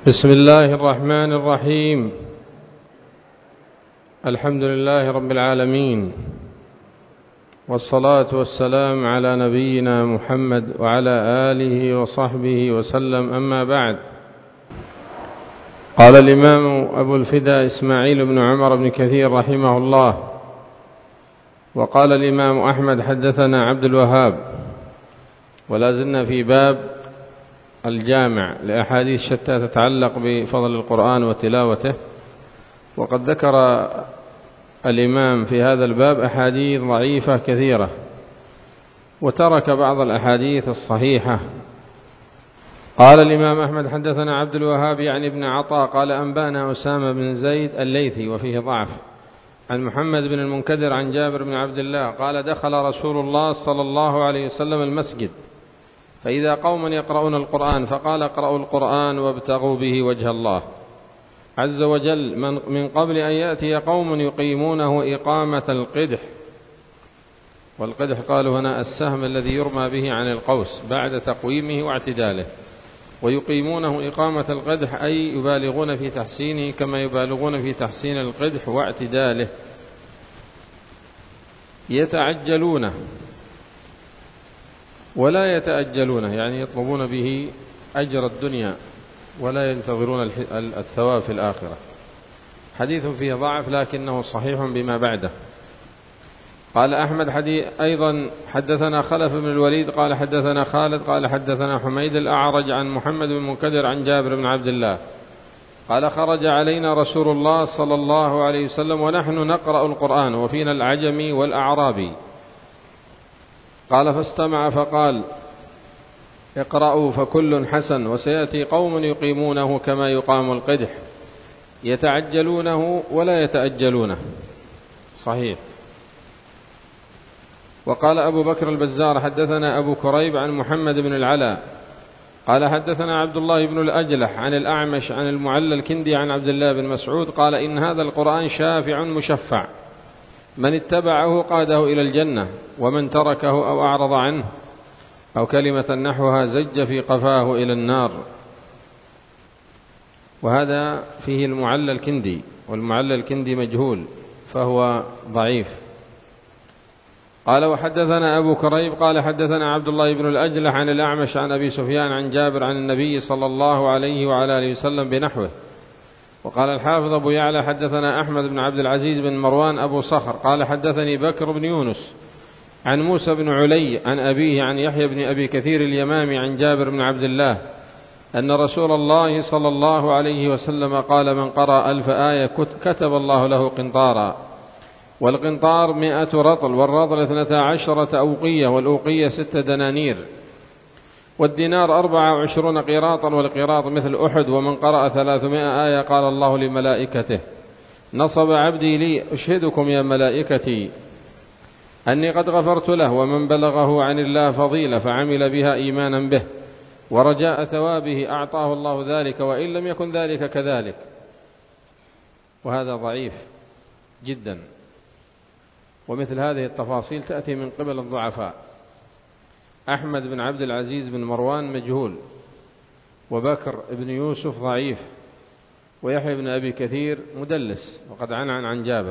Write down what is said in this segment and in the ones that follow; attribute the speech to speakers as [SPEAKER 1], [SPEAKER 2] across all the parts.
[SPEAKER 1] بسم الله الرحمن الرحيم. الحمد لله رب العالمين، والصلاة والسلام على نبينا محمد وعلى آله وصحبه وسلم، أما بعد. قال الإمام أبو الفداء إسماعيل بن عمر بن كثير رحمه الله: وقال الإمام أحمد حدثنا عبد الوهاب. ولا زلنا في باب الجامع لأحاديث شتى تتعلق بفضل القرآن وتلاوته، وقد ذكر الإمام في هذا الباب أحاديث ضعيفة كثيرة، وترك بعض الأحاديث الصحيحة. قال الإمام أحمد حدثنا عبد الوهاب يعني ابن عطاء قال أنبانا أسامة بن زيد الليثي وفيه ضعف، عن محمد بن المنكدر عن جابر بن عبد الله قال دخل رسول الله صلى الله عليه وسلم المسجد فإذا قوم يقرؤون القرآن فقال اقرأوا القرآن وابتغوا به وجه الله عز وجل من قبل أن يأتي قوم يقيمونه إقامة القدح. والقدح قالوا هنا السهم الذي يرمى به عن القوس بعد تقويمه واعتداله، ويقيمونه إقامة القدح أي يبالغون في تحسينه كما يبالغون في تحسين القدح واعتداله. يتعجلونه ولا يتأجلونه، يعني يطلبون به أجر الدنيا ولا ينتظرون الثواب في الآخرة. حديث فيه ضعف لكنه صحيح بما بعده. قال أحمد أيضا حدثنا خلف بن الوليد قال حدثنا خالد قال حدثنا حميد الأعرج عن محمد بن منكدر عن جابر بن عبد الله قال خرج علينا رسول الله صلى الله عليه وسلم ونحن نقرأ القرآن وفينا العجمي والأعرابي، قال فاستمع فقال اقرأوا فكل حسن وسيأتي قوم يقيمونه كما يقام القدح يتعجلونه ولا يتأجلونه. صحيح. وقال أبو بكر البزار حدثنا أبو كريب عن محمد بن العلاء قال حدثنا عبد الله بن الأجلح عن الأعمش عن المعلى الكندي عن عبد الله بن مسعود قال إن هذا القرآن شافع مشفع، من اتبعه قاده إلى الجنة ومن تركه أو أعرض عنه أو كلمة نحوها زج في قفاه إلى النار. وهذا فيه المعلى الكندي، والمعلى الكندي مجهول فهو ضعيف. قال وحدثنا أبو كريب قال حدثنا عبد الله بن الأجلح عن الأعمش عن أبي سفيان عن جابر عن النبي صلى الله عليه وعلى آله وسلم بنحوه. وقال الحافظ أبو يعلى حدثنا أحمد بن عبد العزيز بن مروان أبو صخر قال حدثني بكر بن يونس عن موسى بن علي عن أبيه عن يحيى بن أبي كثير اليمامي عن جابر بن عبد الله أن رسول الله صلى الله عليه وسلم قال من قرأ 1000 آية كتب الله له قنطارا، والقنطار 100 رطل، والرطل 12 أوقية، والأوقية 6 دنانير، والدينار 24 قيراطا، والقيراط مثل أحد. ومن قرأ 300 آية قال الله لملائكته نصب عبدي لي أشهدكم يا ملائكتي أني قد غفرت له، ومن بلغه عن الله فضيلة فعمل بها إيمانا به ورجاء ثوابه أعطاه الله ذلك وإن لم يكن ذلك كذلك. وهذا ضعيف جدا، ومثل هذه التفاصيل تأتي من قبل الضعفاء. أحمد بن عبد العزيز بن مروان مجهول، وبكر بن يوسف ضعيف، ويحيى بن أبي كثير مدلس وقد عن جابر.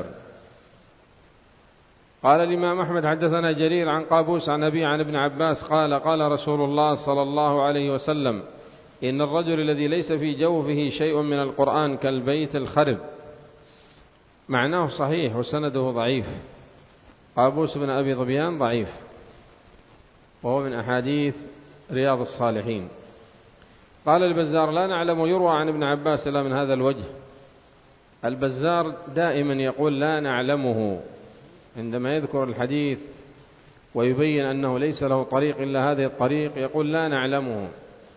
[SPEAKER 1] قال الإمام أحمد حدثنا جرير عن قابوس عن أبي عن ابن عباس قال قال رسول الله صلى الله عليه وسلم إن الرجل الذي ليس في جوفه شيء من القرآن كالبيت الخرب. معناه صحيح وسنده ضعيف. قابوس بن أبي ظبيان ضعيف، وهو من أحاديث رياض الصالحين. قال البزار لا نعلم يروى عن ابن عباس إلا من هذا الوجه. البزار دائما يقول لا نعلمه عندما يذكر الحديث ويبين أنه ليس له طريق إلا هذه الطريق، يقول لا نعلمه.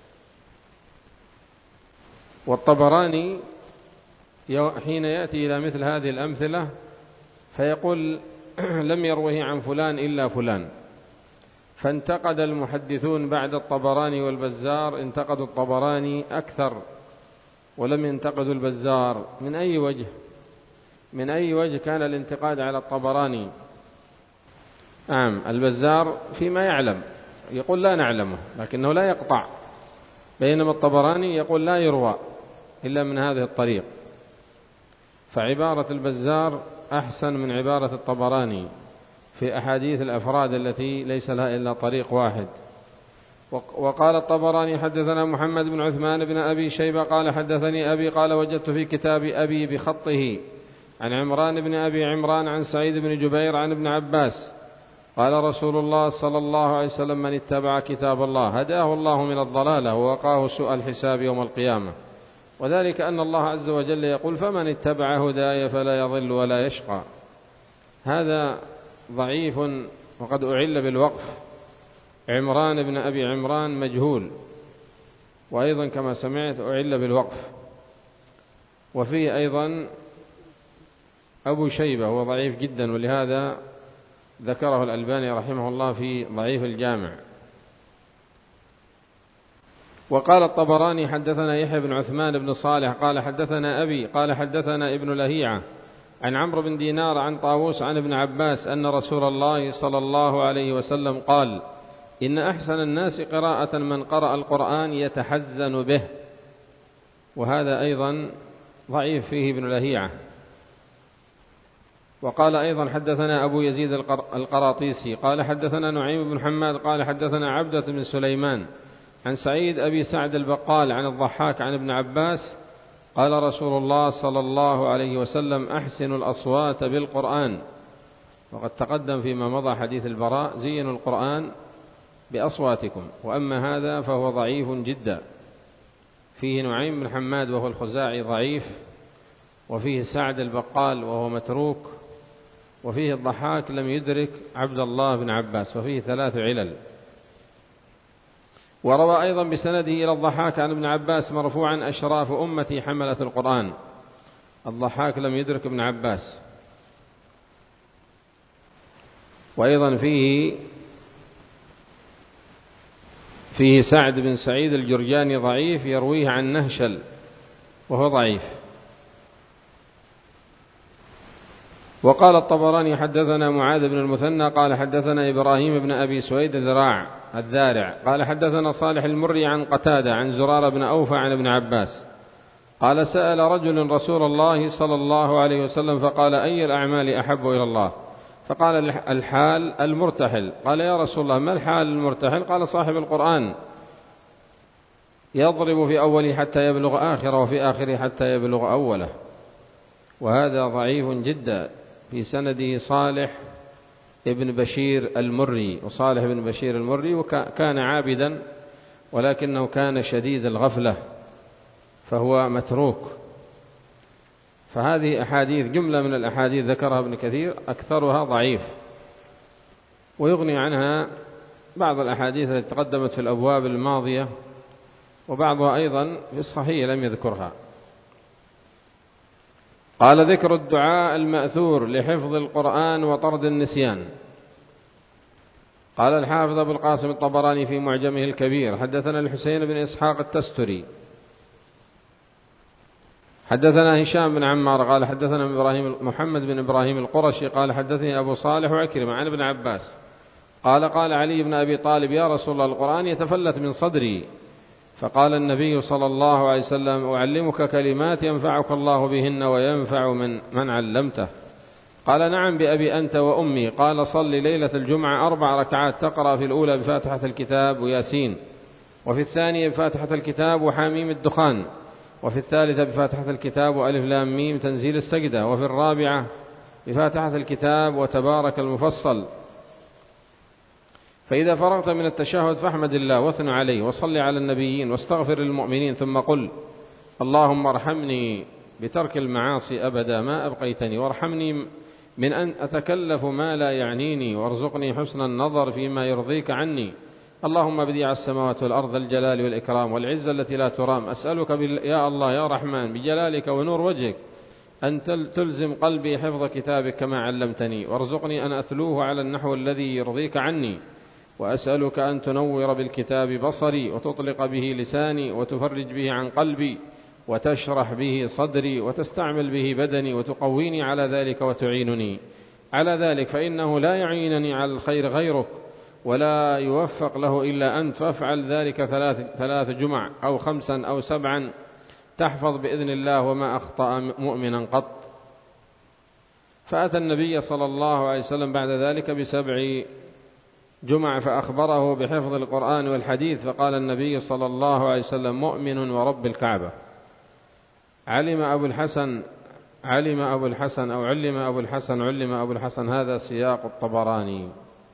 [SPEAKER 1] والطبراني حين يأتي إلى مثل هذه الأمثلة فيقول لم يروه عن فلان إلا فلان. فانتقد المحدثون بعد الطبراني والبزار، انتقدوا الطبراني أكثر ولم ينتقدوا البزار. من أي وجه؟ من أي وجه كان الانتقاد على الطبراني؟ البزار فيما يعلم يقول لا نعلمه لكنه لا يقطع، بينما الطبراني يقول لا يروى إلا من هذه الطريق، فعبارة البزار أحسن من عبارة الطبراني في أحاديث الأفراد التي ليس لها إلا طريق واحد. وقال الطبراني حدثنا محمد بن عثمان بن أبي شيبة قال حدثني أبي قال وجدت في كتاب أبي بخطه عن عمران بن أبي عمران عن سعيد بن جبير عن ابن عباس قال رسول الله صلى الله عليه وسلم من اتبع كتاب الله هداه الله من الضلالة ووقاه سوء الحساب يوم القيامة، وذلك أن الله عز وجل يقول فمن اتبع هداي فلا يضل ولا يشقى. هذا ضعيف وقد أعل بالوقف. عمران بن أبي عمران مجهول، وأيضا كما سمعت أعل بالوقف. وفيه أيضا أبو شيبة هو ضعيف جدا، ولهذا ذكره الألباني رحمه الله في ضعيف الجامع. وقال الطبراني حدثنا يحيى بن عثمان بن صالح قال حدثنا أبي قال حدثنا ابن لهيعة عن عمرو بن دينار عن طاووس عن ابن عباس أن رسول الله صلى الله عليه وسلم قال إن أحسن الناس قراءة من قرأ القرآن يتحزن به. وهذا أيضا ضعيف فيه ابن لهيعة. وقال أيضا حدثنا أبو يزيد القراطيسي قال حدثنا نعيم بن حماد قال حدثنا عبدة بن سليمان عن سعيد أبي سعد البقال عن الضحاك عن ابن عباس قال رسول الله صلى الله عليه وسلم أحسنوا الأصوات بالقرآن. وقد تقدم فيما مضى حديث البراء زينوا القرآن بأصواتكم. وأما هذا فهو ضعيف جدا، فيه نعيم بن حماد وهو الخزاعي ضعيف، وفيه سعد البقال وهو متروك، وفيه الضحاك لم يدرك عبد الله بن عباس، وفيه 3 علل. وروى أيضا بسنده إلى الضحاك عن ابن عباس مرفوعا أشراف أمتي حملة القرآن. الضحاك لم يدرك ابن عباس. وأيضا فيه سعد بن سعيد الجرجاني ضعيف يرويه عن نهشل وهو ضعيف. وقال الطبراني حدثنا معاذ بن المثنى قال حدثنا إبراهيم بن أبي سويد الذارع قال حدثنا صالح المري عن قتادة عن زرار بن أوفى عن ابن عباس قال سأل رجل رسول الله صلى الله عليه وسلم فقال أي الأعمال أحب إلى الله؟ فقال الحال المرتحل. قال يا رسول الله ما الحال المرتحل؟ قال صاحب القرآن يضرب في أوله حتى يبلغ آخره وفي آخره حتى يبلغ أوله. وهذا ضعيف جدا، في سنده صالح ابن بشير المري، وصالح بن بشير المري وكان عابدا ولكنه كان شديد الغفلة فهو متروك. فهذه أحاديث جملة من الأحاديث ذكرها ابن كثير أكثرها ضعيف، ويغني عنها بعض الأحاديث التي تقدمت في الأبواب الماضية، وبعضها أيضا في الصحيح لم يذكرها. قال ذكر الدعاء المأثور لحفظ القرآن وطرد النسيان. قال الحافظ أبو القاسم الطبراني في معجمه الكبير حدثنا الحسين بن إسحاق التستري حدثنا هشام بن عمار قال حدثنا محمد بن إبراهيم القرشي قال حدثني أبو صالح وعكرمة عن ابن عباس قال علي بن أبي طالب يا رسول الله القرآن يتفلت من صدري. فقال النبي صلى الله عليه وسلم أعلمك كلمات ينفعك الله بهن وينفع من علمته. قال نعم بأبي أنت وأمي. قال صل ليلة الجمعة 4 ركعات تقرأ في الأولى بفاتحة الكتاب وياسين، وفي الثانية بفاتحة الكتاب وحاميم الدخان، وفي الثالثة بفاتحة الكتاب وألف لام ميم تنزيل السجدة، وفي الرابعة بفاتحة الكتاب وتبارك المفصل. فإذا فرغت من التشهد فاحمد الله واثن عليه وصل على النبيين واستغفر للمؤمنين، ثم قل اللهم ارحمني بترك المعاصي أبدا ما أبقيتني، وارحمني من أن أتكلف ما لا يعنيني، وارزقني حسن النظر فيما يرضيك عني. اللهم بديع السماوات والأرض الجلال والإكرام والعزة التي لا ترام، أسألك يا الله يا رحمن بجلالك ونور وجهك أن تلزم قلبي حفظ كتابك كما علمتني، وارزقني أن أتلوه على النحو الذي يرضيك عني، وأسألك أن تنور بالكتاب بصري وتطلق به لساني وتفرج به عن قلبي وتشرح به صدري وتستعمل به بدني وتقويني على ذلك وتعينني على ذلك، فإنه لا يعينني على الخير غيرك ولا يوفق له إلا أنت. فافعل ذلك 3 جمع أو 5 أو 7 تحفظ بإذن الله وما أخطأ مؤمنا قط. فأتى النبي صلى الله عليه وسلم بعد ذلك ب7 جمع فأخبره بحفظ القرآن والحديث، فقال النبي صلى الله عليه وسلم: مؤمن ورب الكعبة. علم أبو الحسن، هذا سياق الطبراني.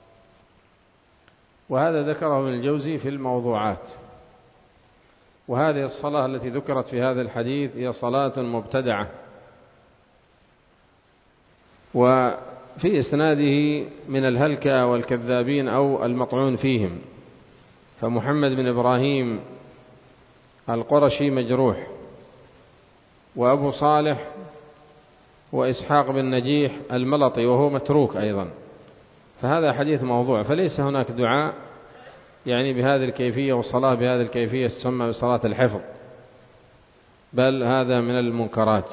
[SPEAKER 1] وهذا ذكره ابن الجوزي في الموضوعات. وهذه الصلاة التي ذكرت في هذا الحديث هي صلاة مبتدعة، وفي إسناده من الهلكة والكذابين أو المطعون فيهم، فمحمد بن إبراهيم القرشي مجروح، وأبو صالح وإسحاق بن نجيح الملطي وهو متروك أيضا، فهذا حديث موضوع. فليس هناك دعاء يعني بهذه الكيفية والصلاة بهذه الكيفية تسمى بصلاة الحفظ، بل هذا من المنكرات.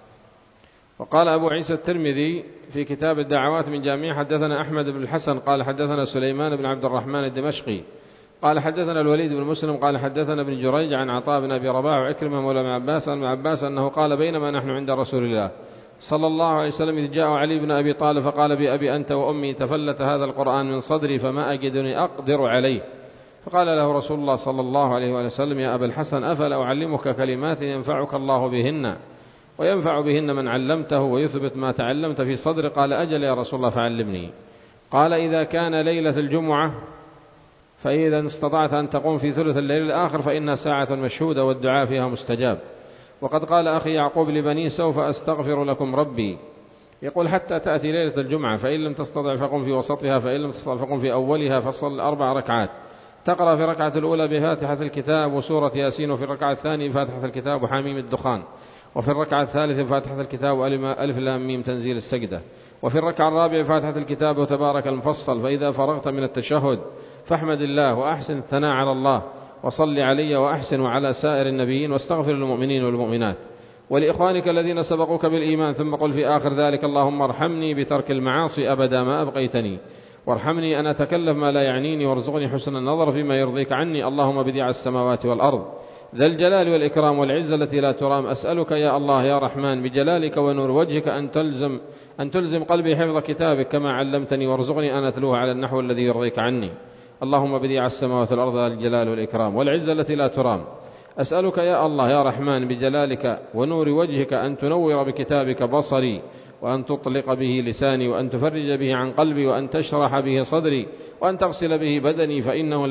[SPEAKER 1] وقال أبو عيسى الترمذي في كتاب الدعوات من جامعه: حدثنا أحمد بن الحسن قال حدثنا سليمان بن عبد الرحمن الدمشقي قال حدثنا الوليد بن مسلم قال حدثنا ابن جريج عن عطاء بن أبي رباح وعكرمة مولى ابن عباس أنه قال: بينما نحن عند رسول الله صلى الله عليه وسلم إذ جاء علي بن أبي طالب فقال: بأبي أنت وأمي تفلت هذا القرآن من صدري فما أجدني أقدر عليه. فقال له رسول الله صلى الله عليه وسلم: يا أبا الحسن، أفلا أعلمك كلمات ينفعك الله بهن وينفع بهن من علمته ويثبت ما تعلمت في صدر؟ قال: أجل يا رسول الله، فعلمني. قال: إذا كان ليلة الجمعة فإذا استطعت أن تقوم في ثلث الليل الآخر فإنها ساعة مشهودة والدعاء فيها مستجاب. وقد قال أخي يعقوب لبني: سوف أستغفر لكم ربي. يقول: حتى تأتي ليلة الجمعة، فإن لم تستطع فقم في وسطها، فإن لم تستطع فقم في أولها، فصل 4 ركعات، تقرأ في الركعة الأولى بفاتحة الكتاب وسورة ياسين، وفي الركعة الثانية بفاتحة الكتاب وحميم الدخان، وفي الركعة الثالثة بفاتحة الكتاب وألف لام ميم تنزيل السجدة، وفي الركعة الرابعة بفاتحة الكتاب وتبارك المفصل. فإذا فرغت من التشهد فاحمد الله وأحسن الثناء على الله وصل علي وأحسن وعلى سائر النبيين واستغفر للمؤمنين والمؤمنات ولإخوانك الذين سبقوك بالإيمان، ثم قل في آخر ذلك: اللهم ارحمني بترك المعاصي أبدا ما أبقيتني، وارحمني أن أتكلف ما لا يعنيني، وارزقني حسن النظر فيما يرضيك عني، اللهم بديع السماوات والأرض ذا الجلال والإكرام والعزة التي لا ترام، أسألك يا الله يا رحمن بجلالك ونور وجهك أن تلزم قلبي حفظ كتابك كما علمتني، وارزقني أن أتلوه على النحو الذي يرضيك عني، اللهم بديع السماوات والأرض ذا الجلال والإكرام والعزة التي لا ترام، أسألك يا الله يا رحمن بجلالك ونور وجهك أن تنور بكتابك بصري، وأن تطلق به لساني، وأن تفرج به عن قلبي، وأن تشرح به صدري، وأن تغسل به بدني، فإنه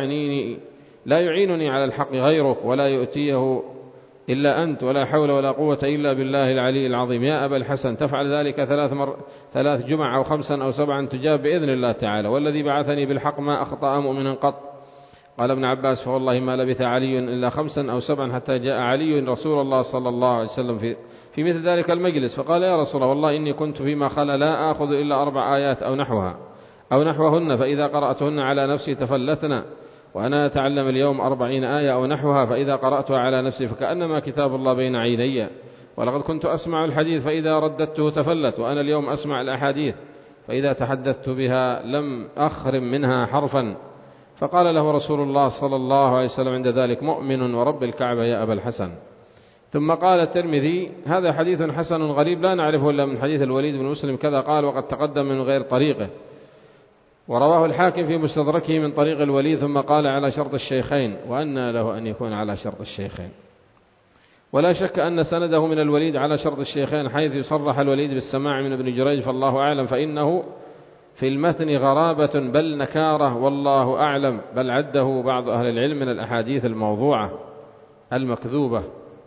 [SPEAKER 1] لا يعينني على الحق غيرك، ولا يؤتيه إلا أنت، ولا حول ولا قوة إلا بالله العلي العظيم. يا أبا الحسن، تفعل ذلك 3 جمع أو 5 أو 7 تجاب بإذن الله تعالى، والذي بعثني بالحق ما أخطأ مؤمنا قط. قال ابن عباس: فوالله ما لبث علي إلا 5 أو 7 حتى جاء علي رسول الله صلى الله عليه وسلم في مثل ذلك المجلس، فقال: يا رسول الله، والله إني كنت فيما خلا لا آخذ إلا 4 آيات أو نحوهن، فإذا قرأتهن على نفسي تفلتنا، وأنا أتعلم اليوم 40 آية أو نحوها، فإذا قرأتها على نفسي فكأنما كتاب الله بين عيني، ولقد كنت أسمع الحديث فإذا رددته تفلت، وأنا اليوم أسمع الأحاديث فإذا تحدثت بها لم أخرم منها حرفا. فقال له رسول الله صلى الله عليه وسلم عند ذلك: مؤمن ورب الكعبة يا أبا الحسن. ثم قال الترمذي: هذا حديث حسن غريب لا نعرفه إلا من حديث الوليد بن مسلم كذا قال، وقد تقدم من غير طريقه. ورواه الحاكم في مستدركه من طريق الوليد، ثم قال: على شرط الشيخين. وأنى له أن يكون على شرط الشيخين؟ ولا شك أن سنده من الوليد على شرط الشيخين، حيث يصرح الوليد بالسماع من ابن جريج، فالله أعلم، فإنه في المتن غرابة بل نكارة والله أعلم، بل عده بعض أهل العلم من الأحاديث الموضوعة المكذوبة،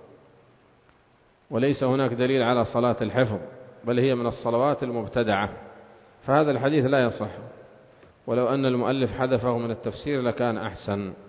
[SPEAKER 1] وليس هناك دليل على صلاة الحفظ، بل هي من الصلوات المبتدعة، فهذا الحديث لا يصح، ولو أن المؤلف حذفه من التفسير لكان أحسن.